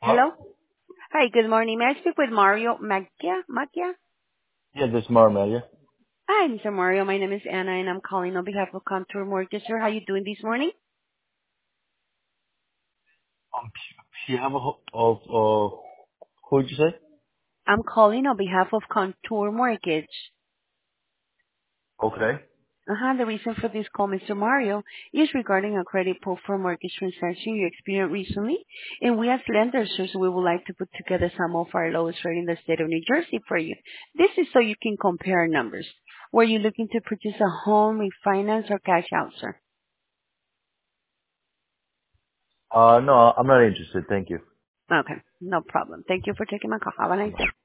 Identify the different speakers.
Speaker 1: Hello?
Speaker 2: Hello? Hi, good morning. May I speak with Mario Macchia? Macchia?
Speaker 1: Yeah, this is Marmelia.
Speaker 2: Hi, Mr. Mario. My name is Anna, and I'm calling on behalf of Contour Mortgage. Sir, how you doing this morning?
Speaker 1: You have a who'd you say?
Speaker 2: I'm calling on behalf of Contour Mortgage.
Speaker 1: Okay.
Speaker 2: The reason for this call, Mr. Mario, is regarding a credit pull for mortgage transaction you experienced recently, and we as lenders, sir, so we would like to put together some of our lowest rate in the state of New Jersey for you. This is so you can compare numbers. Were you looking to purchase a home, refinance, or cash out, sir?
Speaker 1: No, I'm not interested. Thank you.
Speaker 2: Okay, no problem. Thank you for taking my call. Have a nice day.